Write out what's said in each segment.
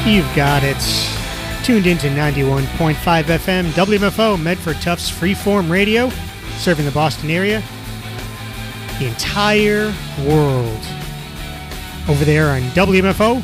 You've got it. Tuned into 91.5 FM, WMFO, Medford Tufts Freeform Radio, serving the Boston area, the entire world. Over there on WMFO.org.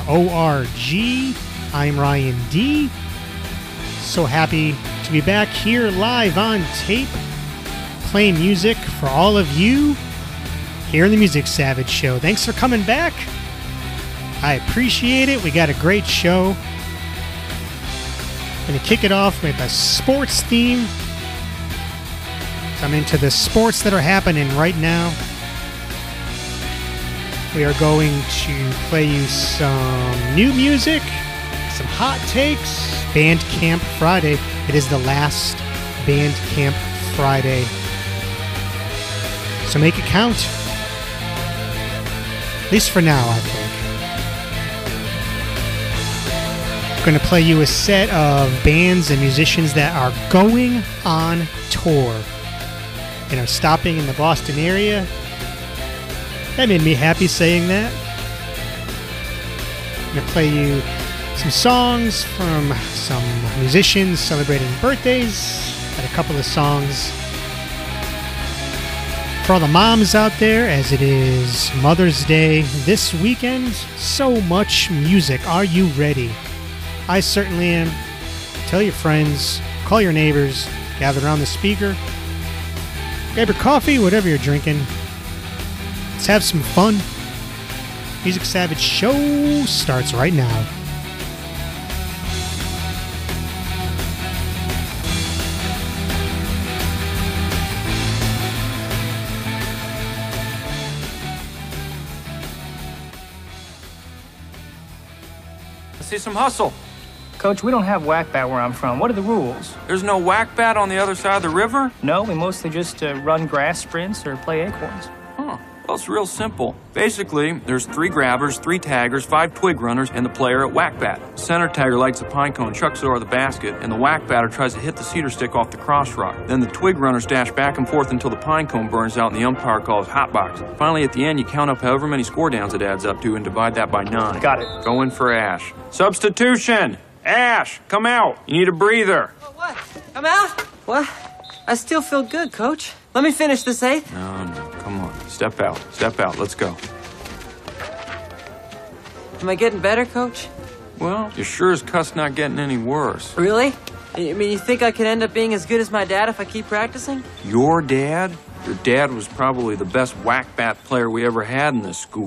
I'm Ryan D. So happy to be back here live on tape, playing music for all of you here in the Music Savage Show. Thanks for coming back. I appreciate it. We got a great show. Going to kick it off with a sports theme. So I'm into the sports that are happening right now. We are going to play you some new music, some hot takes. Bandcamp Friday. It is the last Bandcamp Friday. So make it count. At least for now, I think. I'm going to play you a set of bands and musicians that are going on tour and are stopping in the Boston area. That made me happy saying that. I'm going to play you some songs from some musicians celebrating birthdays. Got a couple of songs for all the moms out there, as it is Mother's Day this weekend. So much music. Are you ready? I certainly am. Tell your friends, call your neighbors, gather around the speaker, grab your coffee, whatever you're drinking. Let's have some fun. Music Savage Show starts right now. See some hustle. Coach, we don't have whack bat where I'm from. What are the rules? There's no whack bat on the other side of the river? No, we mostly just run grass sprints or play acorns. Huh. Well, it's real simple. Basically, there's 3 grabbers, 3 taggers, 5 twig runners, and the player at whack bat. The center tagger lights a pine cone, chucks it over the basket, and the whack batter tries to hit the cedar stick off the cross rock. Then the twig runners dash back and forth until the pine cone burns out and the umpire calls hot box. Finally, at the end, you count up however many score downs it adds up to and divide that by 9. Got it. Go in for Ash. Substitution! Ash, come out. You need a breather. Oh, what? I'm out? What? I still feel good, Coach. Let me finish this 8th. No, come on. Step out. Step out. Let's go. Am I getting better, Coach? Well, you're sure as cuss not getting any worse. Really? I mean, you think I could end up being as good as my dad if I keep practicing? Your dad? Your dad was probably the best whack bat player we ever had in this school.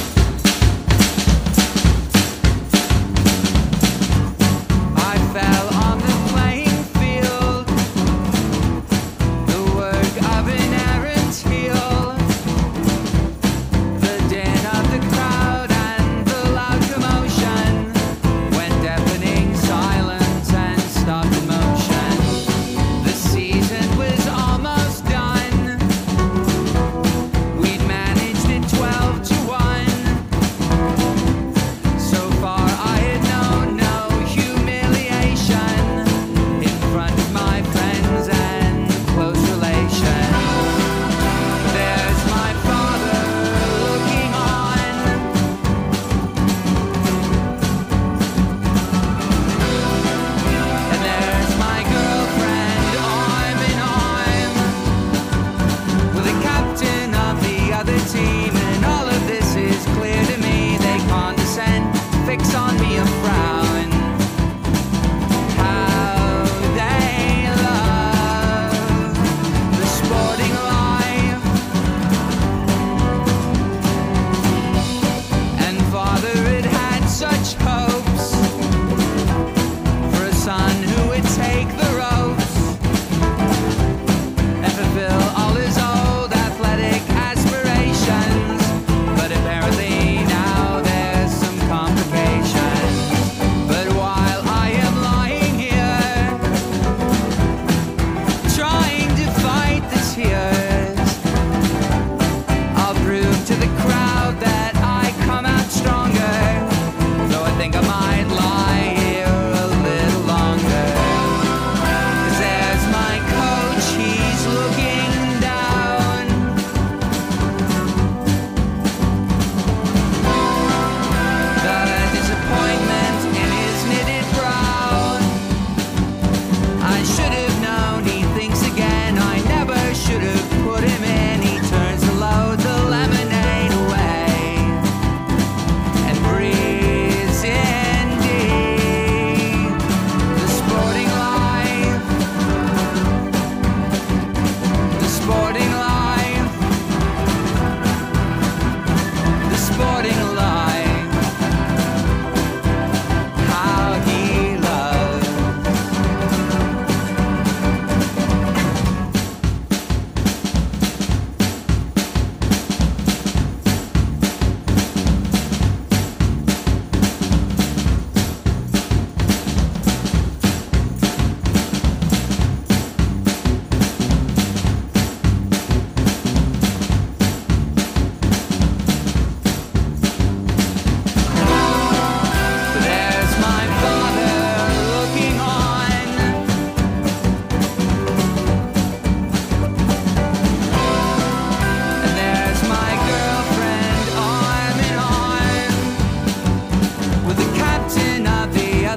We'd managed it 12-1.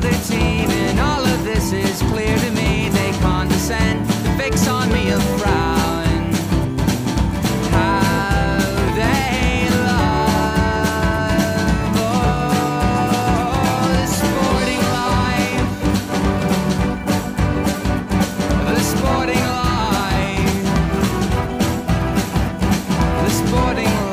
other team, and all of this is clear to me. They condescend, fix on me a frown. How they love the sporting life, the sporting life, the sporting life.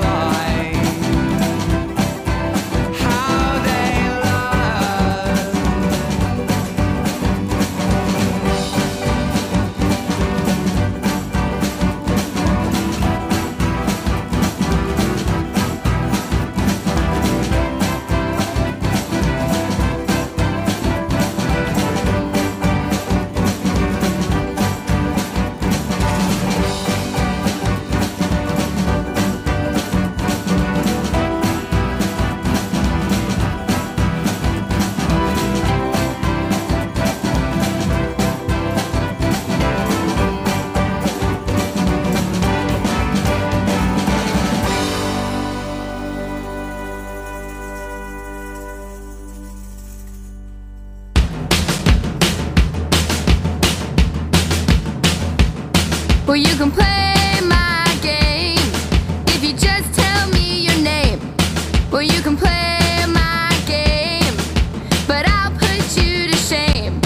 Well, you can play my game if you just tell me your name. Well, you can play my game, but I'll put you to shame.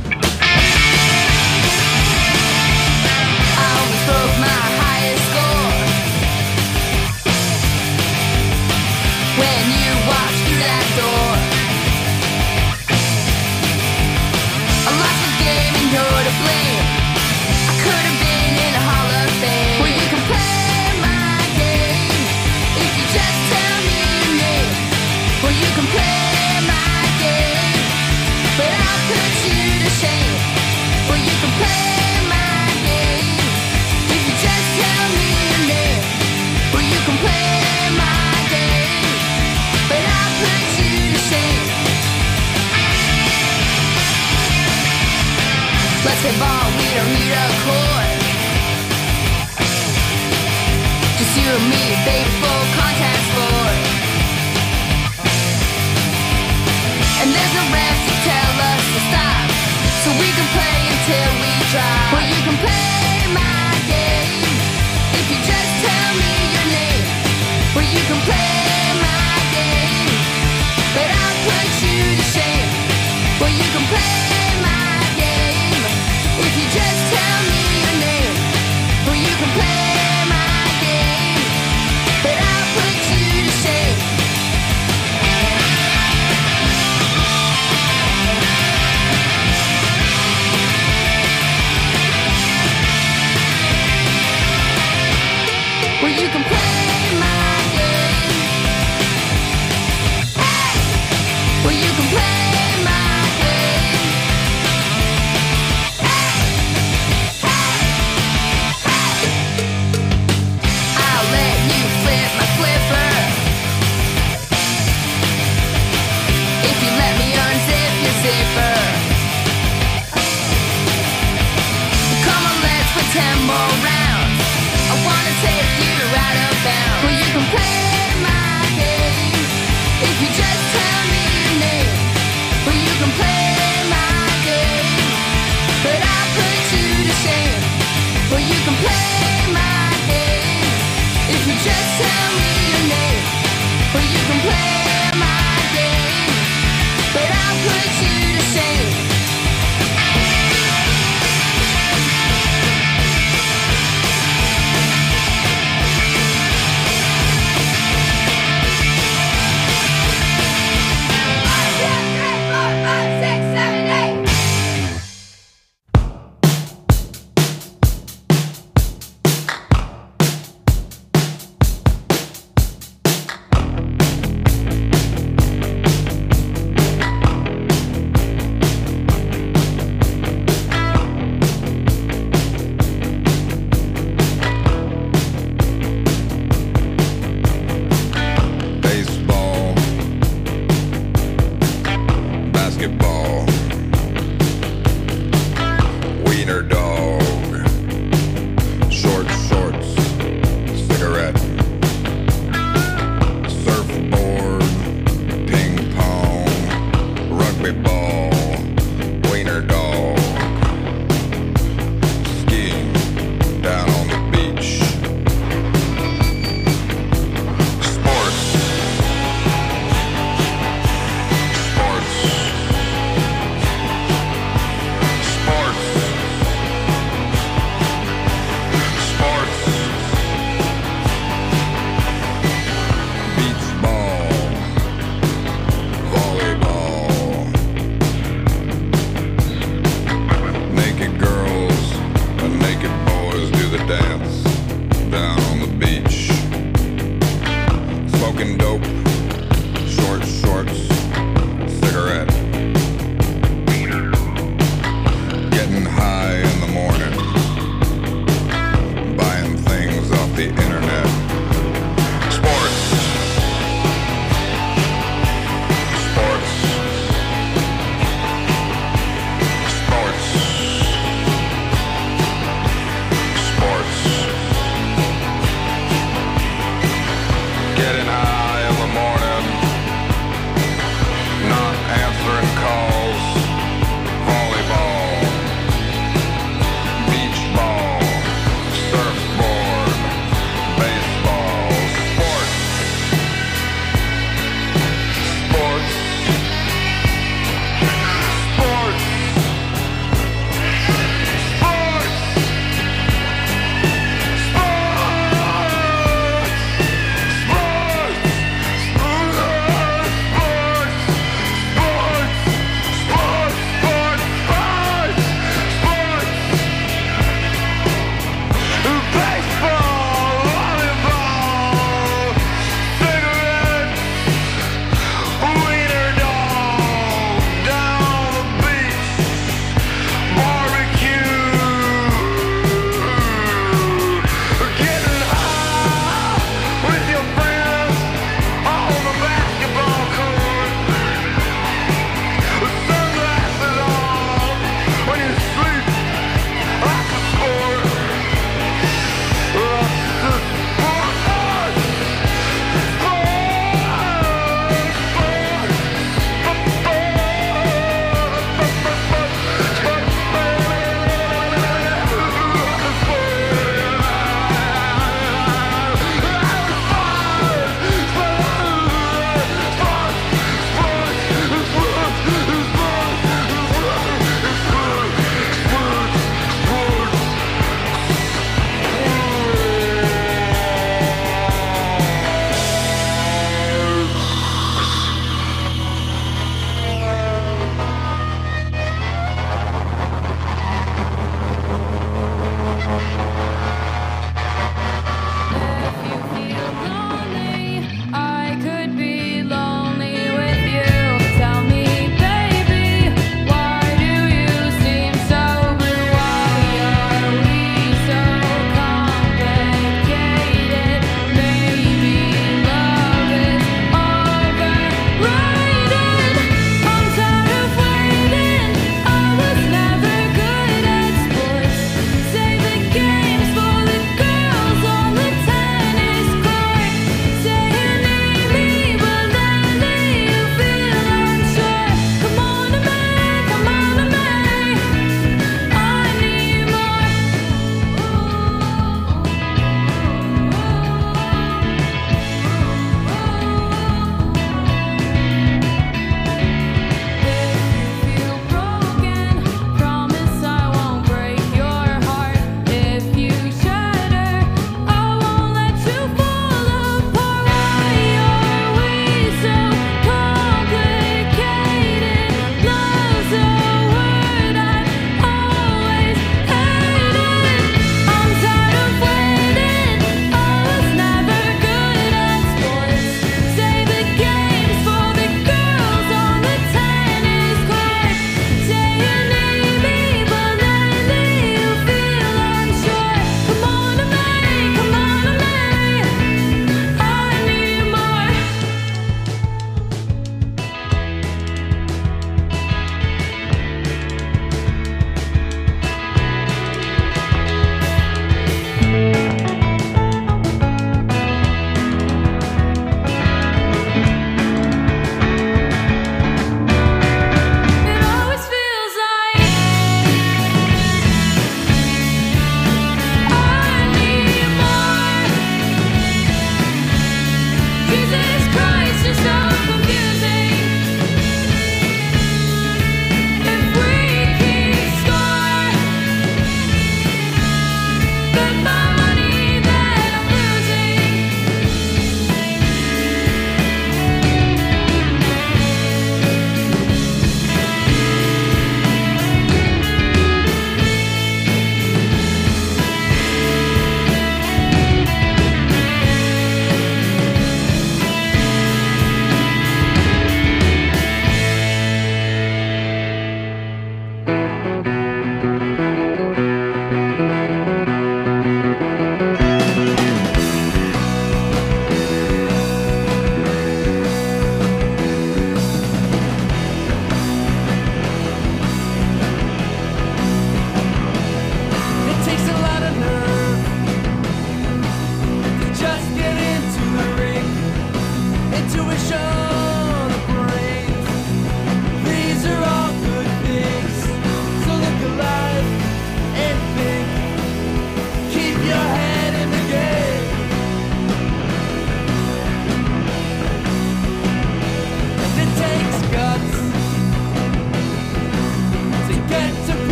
I almost broke my highest score when you walked through that door. I lost the game and you're to blame. I could have been in a Hall of Fame. Well, you can play my game if you just tell me your name. Well, you can play my game, but I'll put you to shame. Well, you can play my game if you just tell me your name. Well, you can play my game, but I'll put you to shame. Let's play ball, we don't need a court. Just you and me, baby, full contact sport. And there's no ref to tell us to stop, so we can play until we drop. Well, you can play my game if you just tell me your name. Well, you can play my game, but I'll put you to shame. Well, you can play my game if you just tell me your name. Well, you can play my game, but I'll put you to shame. Well, you can play my game. Hey! Well, you can play my game. Hey! Hey! Hey! I'll let you flip my flipper if you let me unzip your zipper. Come on, let's play 10 more rounds. I wanna take you out of bounds. Well, you can play my game if you just tell me your name. Well, you can play my game, but I'll put you to shame. Well, you can play my game if you just tell me your name. Well, you can play my game, but I'll put you to shame. Baseball, basketball, wiener dog, short shorts, cigarette, surfboard, ping pong, rugby ball,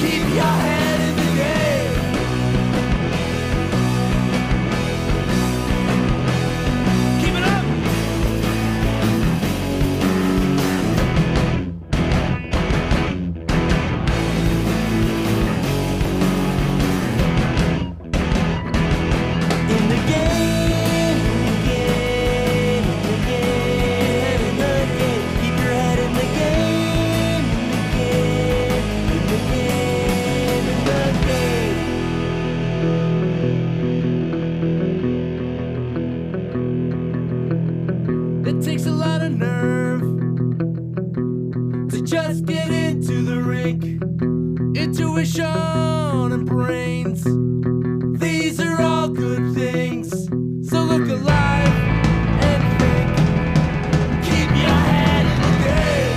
Keep your head in the game. Keep it up. In the game, in the game, in the game. Keep your head in the game, in the game, in the game. It takes a lot of nerve to just get into the rink. Intuition and brains, these are all good things. So look alive and think. Keep your head in the game.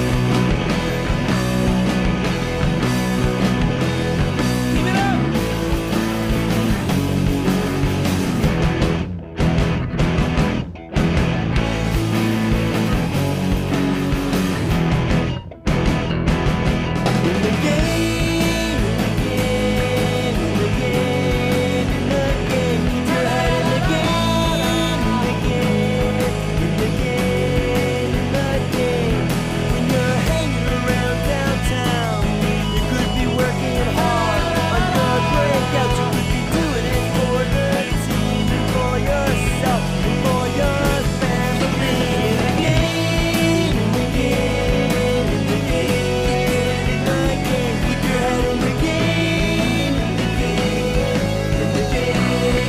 Keep it up. In the game, in the game, in the game. Keep your head in the game, in the game, in the game, in the game. When you're hanging around downtown, you could be working hard on your breakout. You could be doing it for the team and for yourself and for your family. In the game, in the game, in the game, in the game. Keep your head in the game, in the game,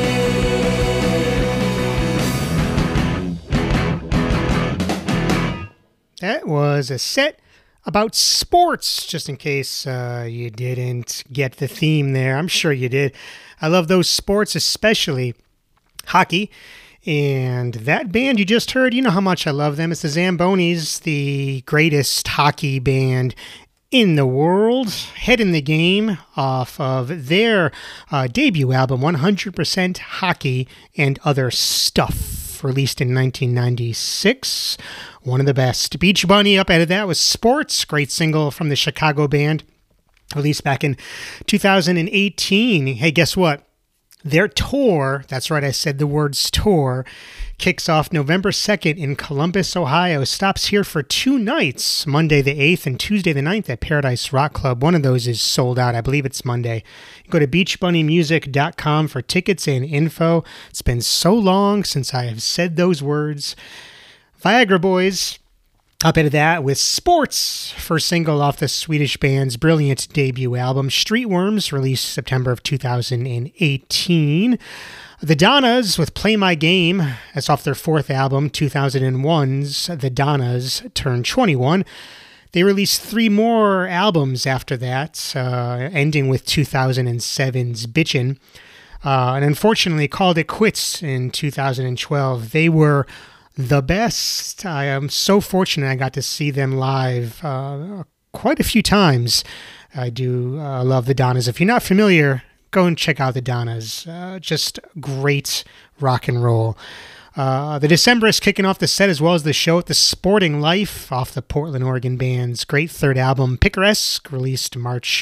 in the game. That was a set about sports, just in case you didn't get the theme there. I'm sure you did. I love those sports, especially hockey. And that band you just heard, you know how much I love them. It's the Zambonis, the greatest hockey band in the world. Head in the Game off of their debut album, 100% Hockey and Other Stuff, released in 1996. One of the best. Beach Bunny up out of that was Sports, great single from the Chicago band, released back in 2018. Hey, guess what? Their tour, that's right, I said the words tour, kicks off November 2nd in Columbus, Ohio. Stops here for 2 nights, Monday the 8th and Tuesday the 9th at Paradise Rock Club. One of those is sold out. I believe it's Monday. Go to beachbunnymusic.com for tickets and info. It's been so long since I have said those words. Viagra Boys, up into that with Sports, first single off the Swedish band's brilliant debut album, Streetworms, released September of 2018. The Donnas with Play My Game, that's off their 4th album, 2001's The Donnas Turn 21. They released 3 more albums after that, ending with 2007's Bitchin', and unfortunately called it quits in 2012. They were the best. I am so fortunate I got to see them live quite a few times. I do love the Donnas. If you're not familiar, go and check out the Donnas. Just great rock and roll. The Decemberists kicking off the set as well as the show at the Sporting Life off the Portland, Oregon band's great 3rd album, Picaresque, released March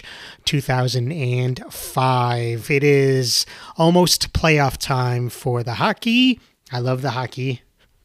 2005. It is almost playoff time for the hockey. I love the hockey.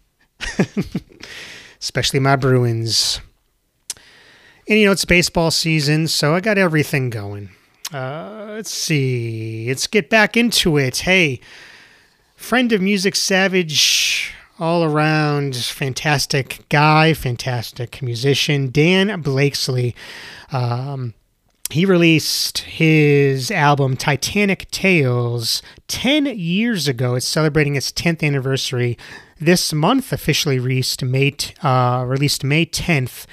Especially my Bruins. And you know, it's baseball season, so I got everything going. Let's see. Let's get back into it. Hey, friend of Music Savage, all around fantastic guy, fantastic musician, Dan Blakesley. He released his album Titanic Tales 10 years ago. It's celebrating its 10th anniversary this month, officially released May 10th,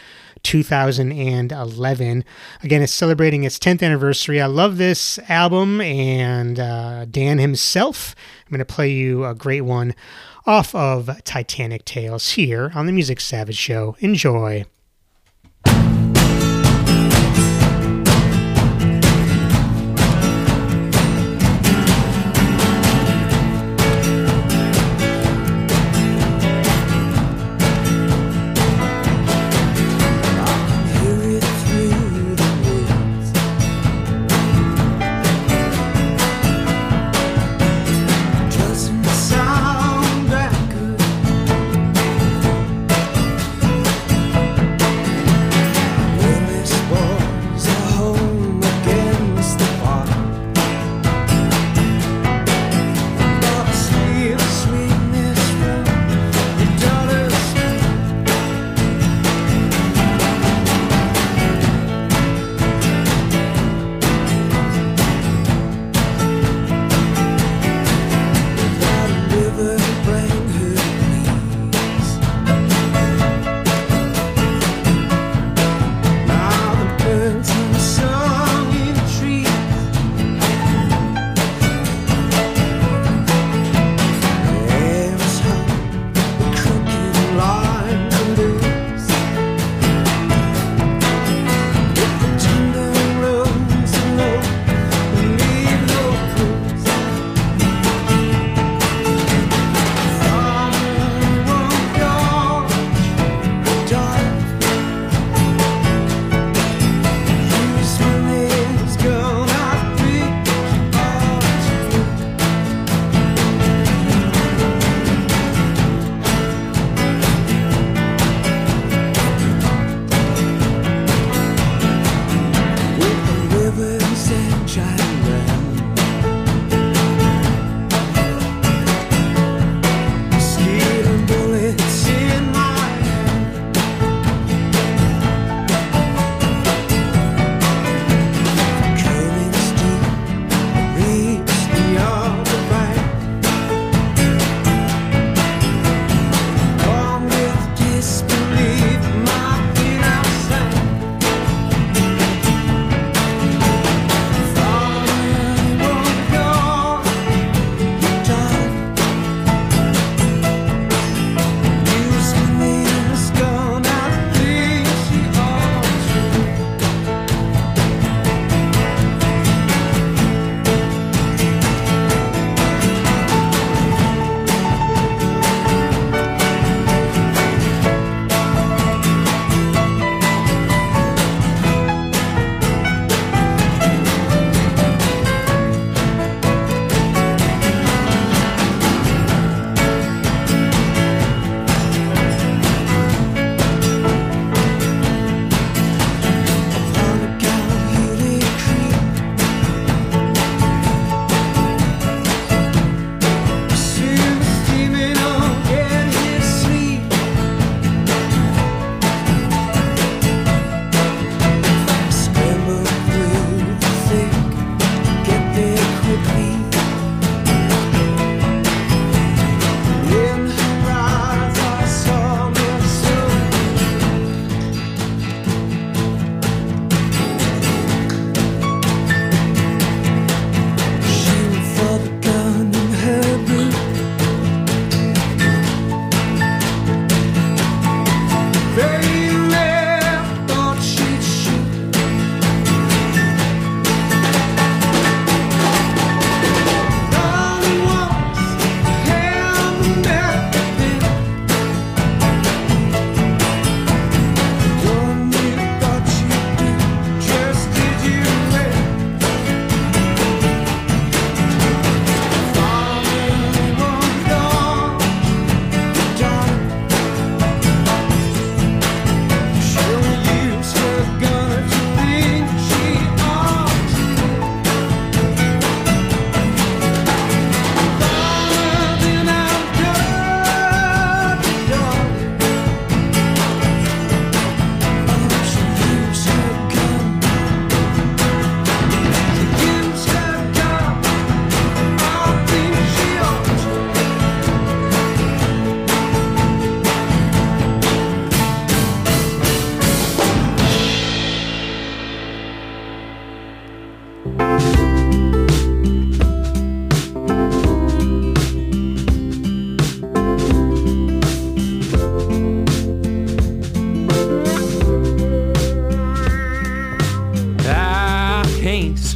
2011. Again, it's celebrating its 10th anniversary. I love this album and Dan himself. I'm going to play you a great one off of Titanic Tales here on the Music Savage Show. Enjoy.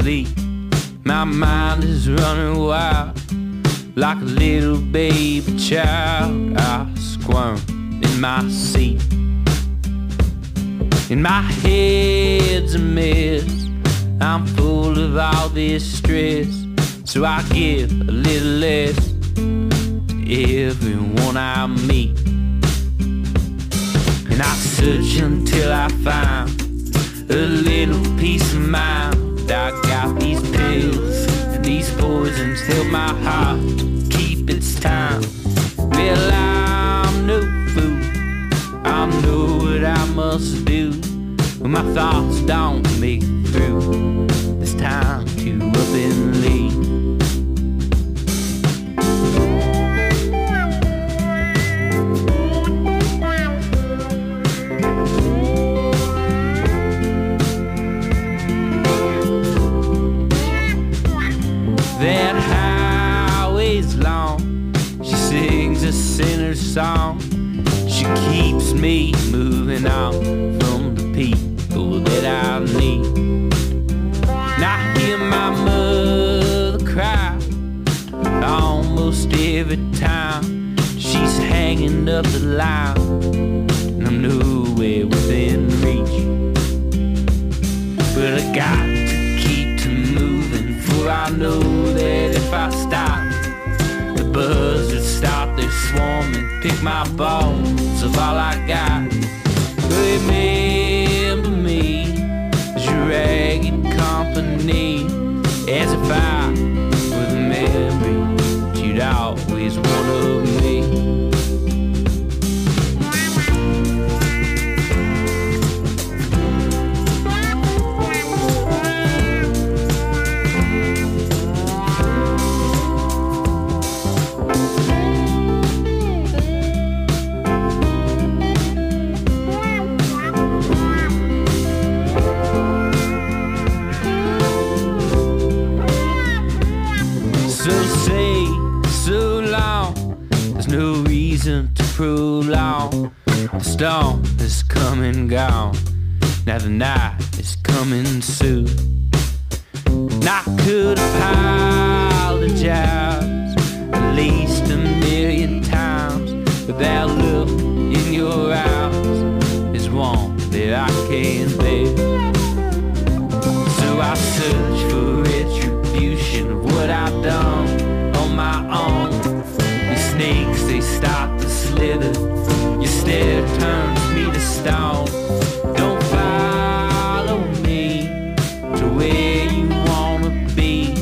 sleep. My mind is running wild, like a little baby child. I squirm in my seat. And my head's a mess. I'm full of all this stress, so I give a little less to everyone I meet. And I search until I find a little peace of mind. I got these pills and these poisons help my heart keep its time. Well, I'm no fool, I know what I must do when my thoughts don't make it through. It's time to up and leave. That highway's long, she sings a sinner's song. She keeps me moving on from the people that I need. And I hear my mother cry almost every time she's hanging up the line, and I'm nowhere within reach. But I got to keep to moving, for I know that if I stop, the buzzards start their swarming, pick my bones of all I got. Remember me as your ragged company, as if I were the memory that you'd always want of me. To prolong, the storm is come and gone. Now the night is coming soon. And I could apologize at least a million times, but that look in your eyes is one that I can't bear. So I search for retribution of what I've done on my own. Snakes, they start to slither. Your stare turns me to stone. Don't follow me to where you wanna be.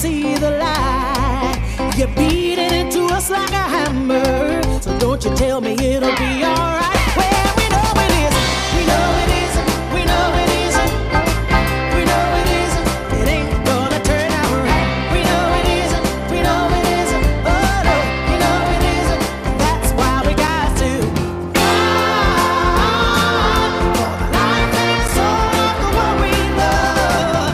see the light. You're beating into us like a hammer. So don't you tell me it'll be alright. Well, we know it isn't. We know it isn't. We know it isn't. We know it isn't. It ain't gonna turn out right. We know it isn't. We know it isn't. Oh no, we know it isn't. That's why we got to fight for the life and soul of the one we love.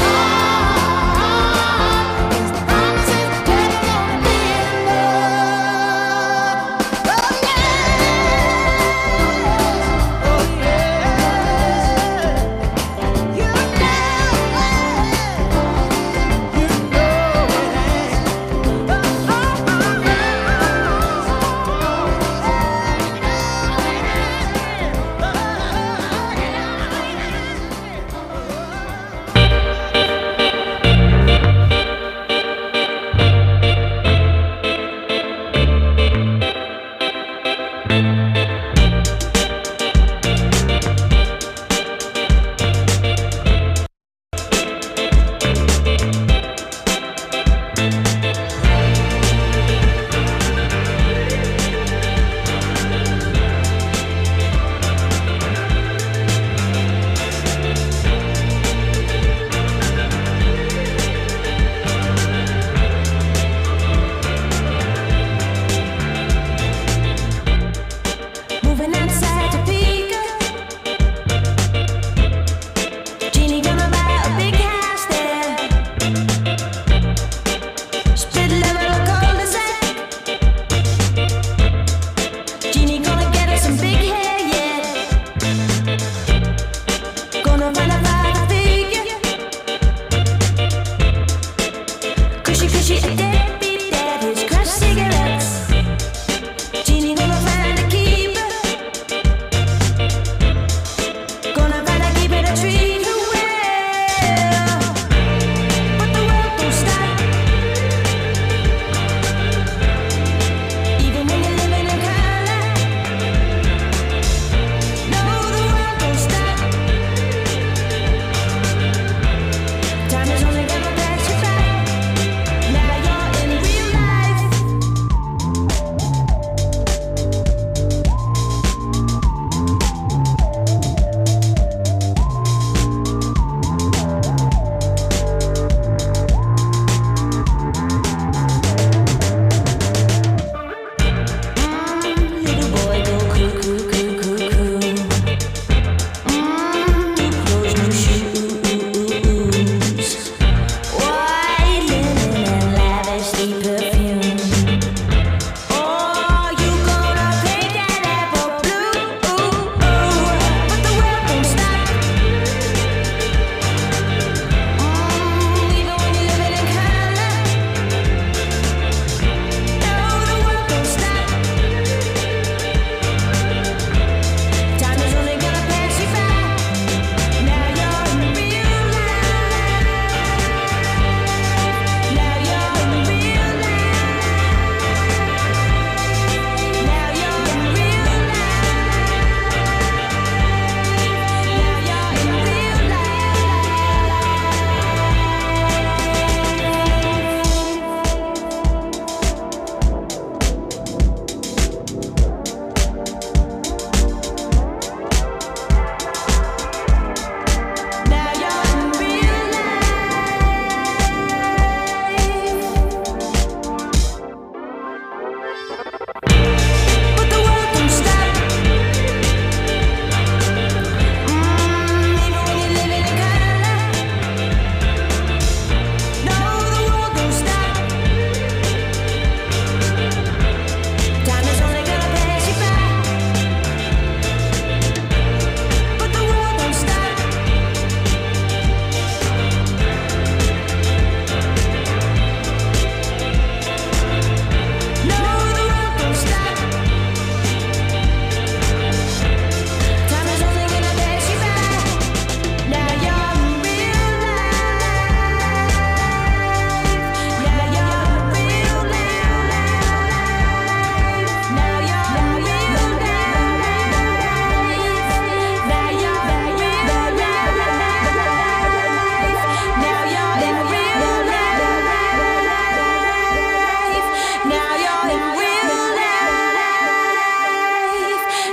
Fight is the promises never gonna be in love. Oh yeah.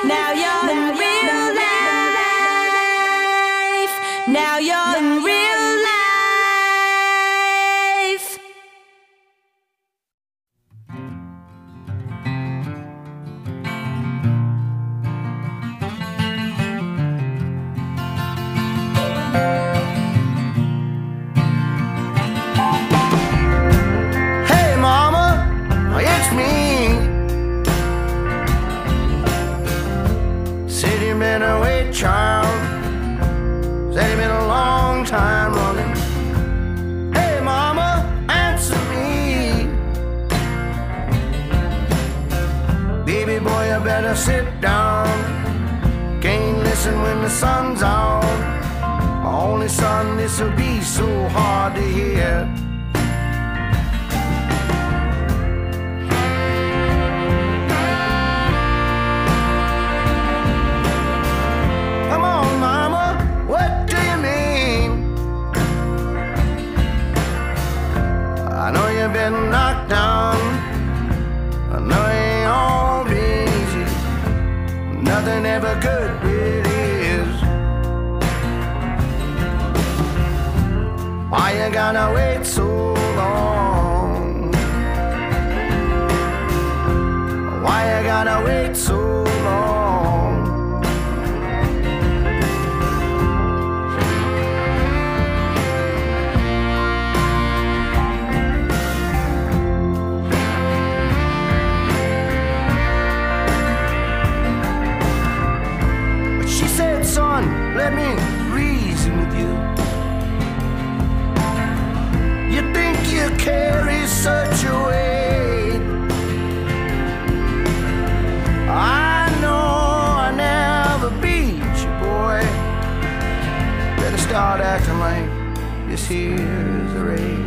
Now you're in real life. Now you're in real life. Hey mama, it's me. Said you've been away, child. Said you've been a long time running. Hey mama, answer me. Baby boy, you better sit down. Can't listen when the sun's out. My only son, this'll be so hard to hear. Come on, mama, what do you mean? I know you've been knocked down. I know it ain't all been easy. Nothing ever good really is. Why you gotta wait so long? Why you gotta wait so long? But she said, son, let me reason with you. You think you carry such a weight. I know I never beat you, boy. Better start acting like this here's a race.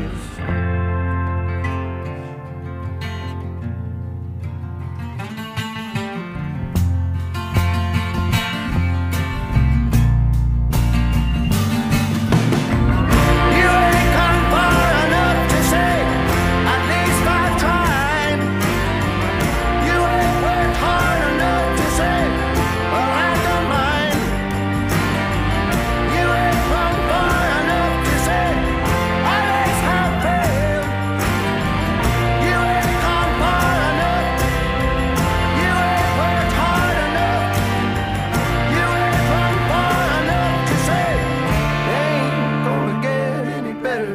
You ain't come far enough to say, at least I tried. You ain't worked hard enough to say, well, I don't mind. You ain't come far enough to say, at least I failed. You ain't come far enough. You ain't worked hard enough. You ain't come far enough to say, it ain't gonna get any better.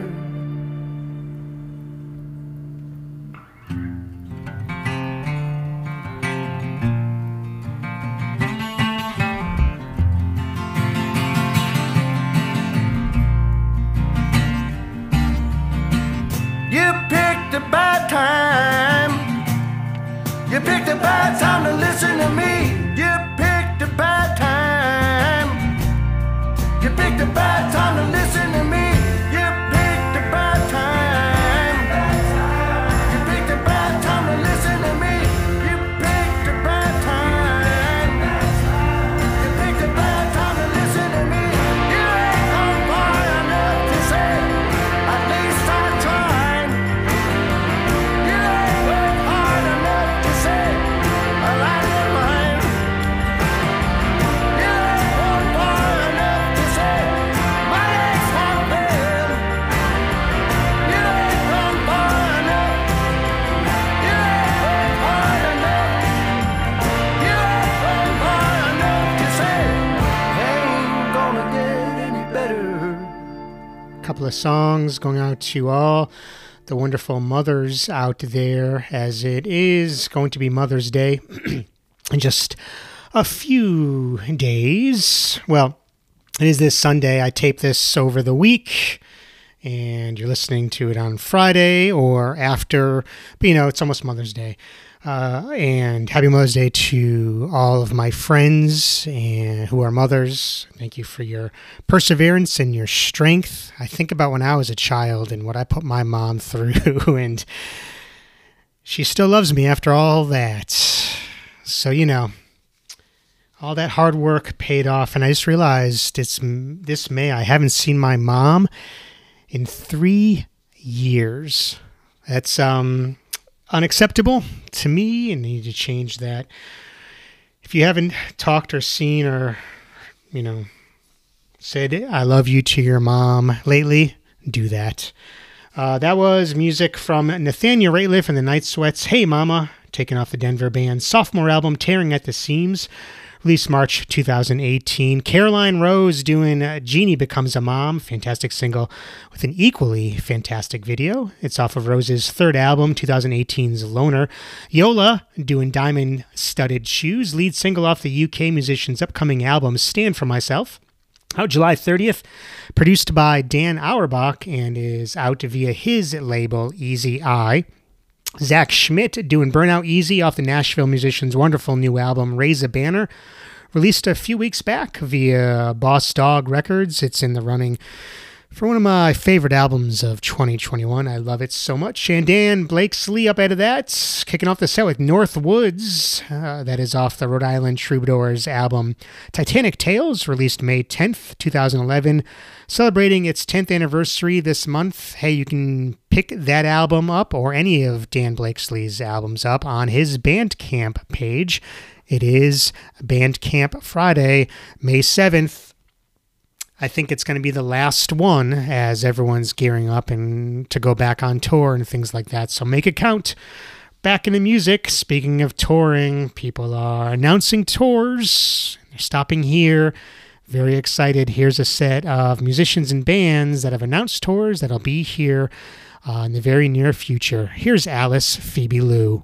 You picked a bad time. You picked a bad time to listen to me. You picked a bad time. You picked a bad time to listen to me. You picked a bad time. You picked a bad time to listen to me. You picked a bad time. You picked a bad time to listen to me. You ain't come far enough to say, at least I tried. You ain't worked hard enough to say, well, I didn't mind. You ain't gone far enough to say, my legs have failed. You ain't gone far enough. You ain't worked hard enough. You ain't gone far enough to say, ain't gonna get any better. Couple of songs going out to all the wonderful mothers out there, as it is going to be Mother's Day in just a few days. Well, it is this Sunday. I tape this over the week, and you're listening to it on Friday or after, but it's almost Mother's Day. And happy Mother's Day to all of my friends and who are mothers. Thank you for your perseverance and your strength. I think about when I was a child and what I put my mom through, and she still loves me after all that. So, all that hard work paid off. And I just realized this May I haven't seen my mom in 3 years. That's unacceptable to me, and I need to change that. If you haven't talked or seen or, said I love you to your mom lately, do that. That was music from Nathaniel Rateliff and the Night Sweats, Hey Mama, taken off the Denver band's sophomore album, Tearing at the Seams, released March 2018. Caroline Rose doing Jeannie Becomes a Mom, fantastic single with an equally fantastic video. It's off of Rose's third album, 2018's Loner. Yola doing Diamond Studded Shoes, lead single off the UK musician's upcoming album, Stand For Myself. Out July 30th, produced by Dan Auerbach and is out via his label, Easy Eye. Zach Schmidt doing Burnout Easy off the Nashville musician's wonderful new album, Raise a Banner, released a few weeks back via Boss Dog Records. It's in the running for one of my favorite albums of 2021. I love it so much. And Dan Blakesley up out of that, kicking off the set with North Woods. That is off the Rhode Island Troubadours album Titanic Tales, released May 10th, 2011. Celebrating its 10th anniversary this month. Hey, you can pick that album up or any of Dan Blakesley's albums up on his Bandcamp page. It is Bandcamp Friday, May 7th. I think it's going to be the last one as everyone's gearing up and to go back on tour and things like that. So make it count. Back into music. Speaking of touring, people are announcing tours. They're stopping here. Very excited. Here's a set of musicians and bands that have announced tours that'll be here in the very near future. Here's Alice Phoebe Lou.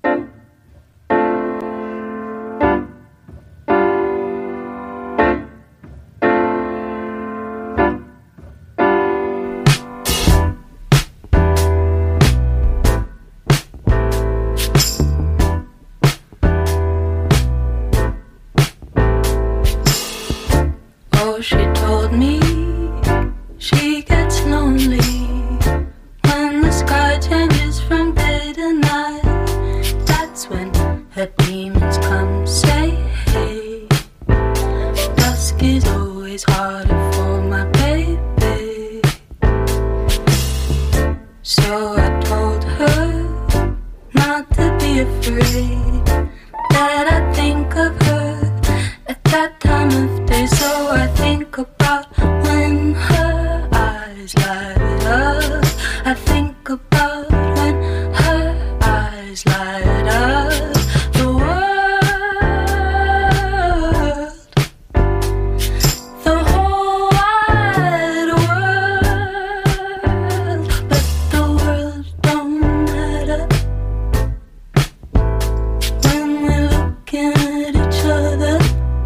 She told me she gets lonely when the sky changes from day to night. That's when her demons come say hey. Dusk is always harder for my baby. So I told her not to be afraid, that I think of her at that time of day. So I think about when her eyes light up. I think about when her eyes light up. The world, the whole wide world, but the world don't matter when we're looking at each other.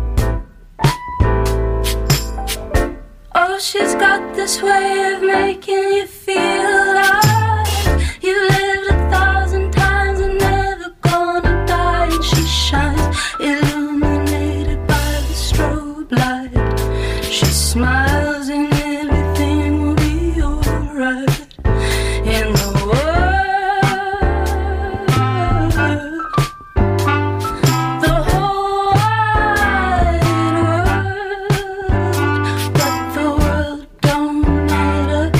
Oh, she's got this way of making you feel alive. You lived 1,000 times and never gonna die. And she shines, illuminated by the strobe light. She smiles and everything will be alright. In the world, the whole wide world, but the world don't matter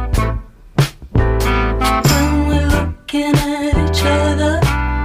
when we're looking at each other.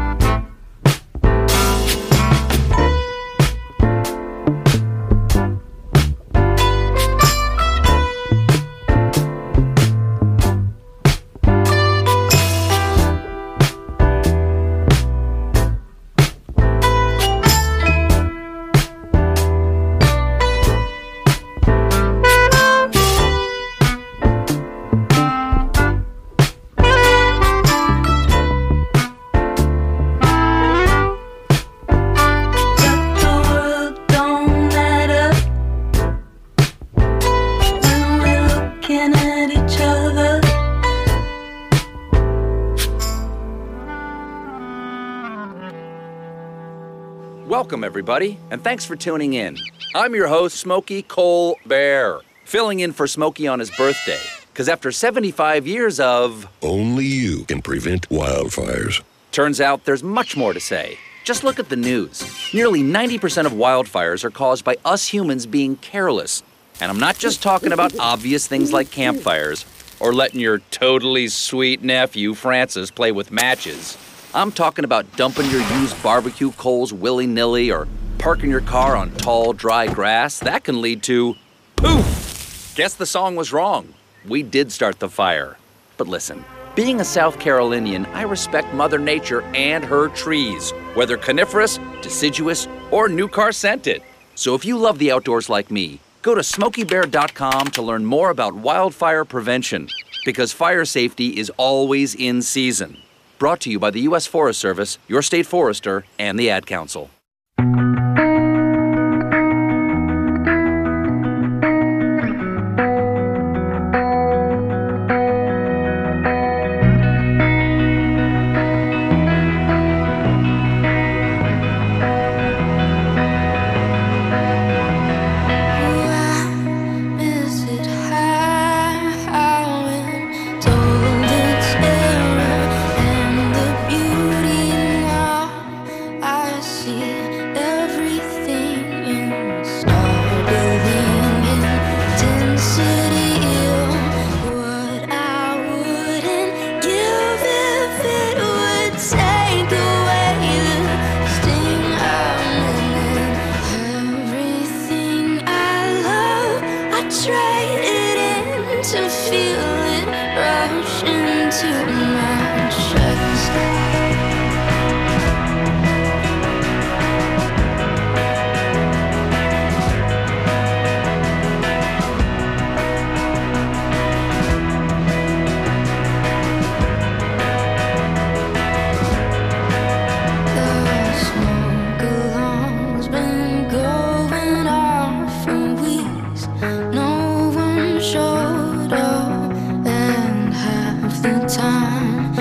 Welcome, everybody, and thanks for tuning in. I'm your host, Smokey Cole Bear, filling in for Smokey on his birthday, because after 75 years of... Only you can prevent wildfires. Turns out there's much more to say. Just look at the news. Nearly 90% of wildfires are caused by us humans being careless. And I'm not just talking about obvious things like campfires, or letting your totally sweet nephew, Francis, play with matches. I'm talking about dumping your used barbecue coals willy-nilly or parking your car on tall, dry grass. That can lead to poof! Guess the song was wrong. We did start the fire. But listen, being a South Carolinian, I respect Mother Nature and her trees, whether coniferous, deciduous, or new car scented. So if you love the outdoors like me, go to SmokeyBear.com to learn more about wildfire prevention, because fire safety is always in season. Brought to you by the U.S. Forest Service, your state forester, and the Ad Council. Showed up, and half the time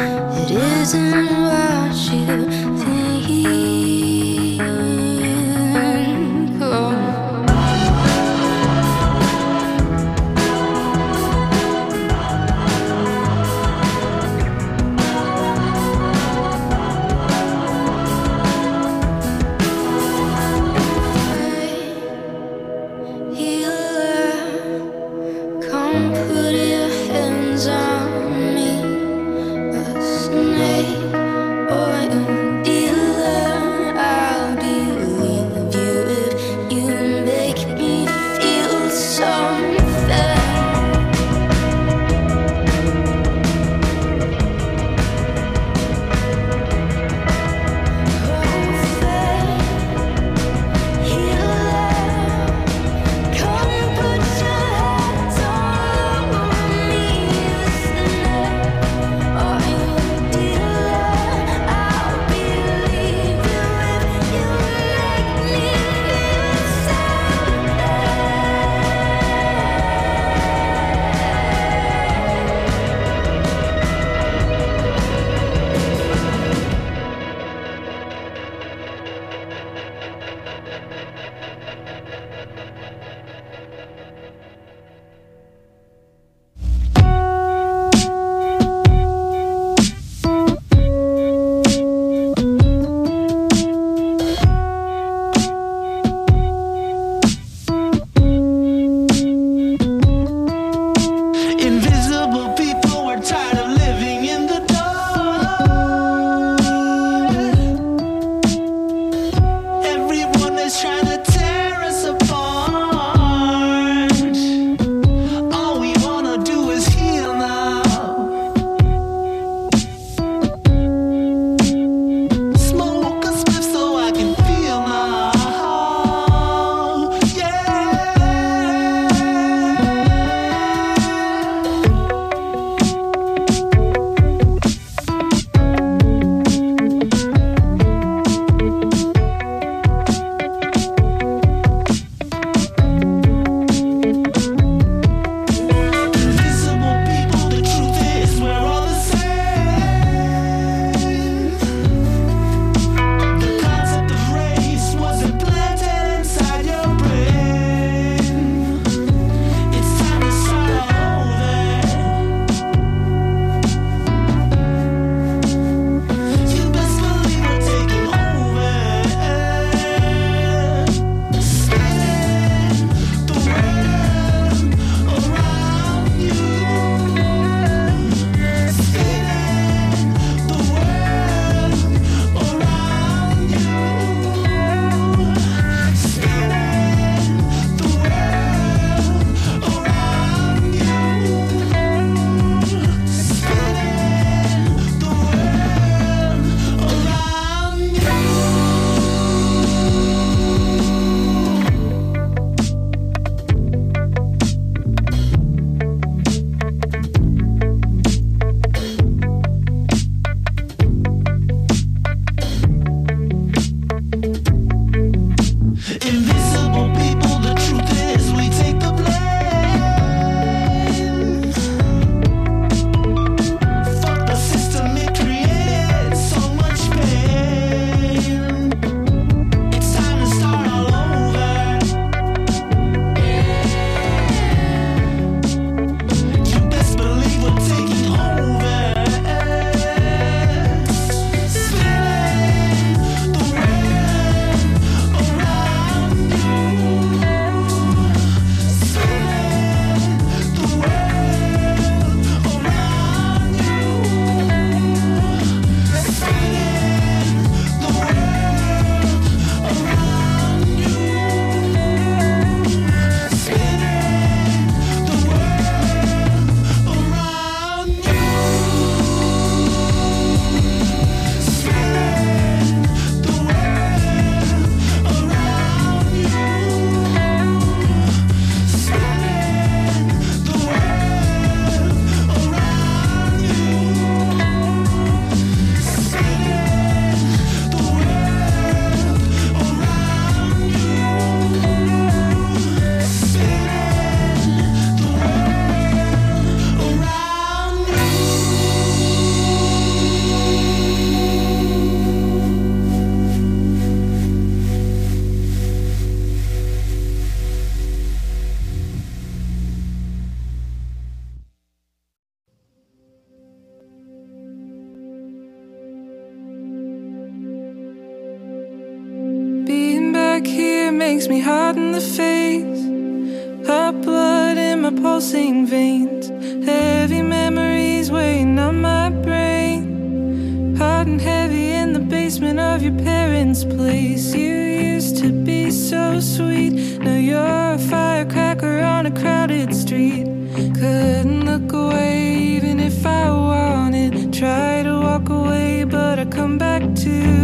makes me hot in the face. Hot blood in my pulsing veins. Heavy memories weighing on my brain. Hot and heavy in the basement of your parents' place. You used to be so sweet. Now you're a firecracker on a crowded street. Couldn't look away even if I wanted. Try to walk away but I come back to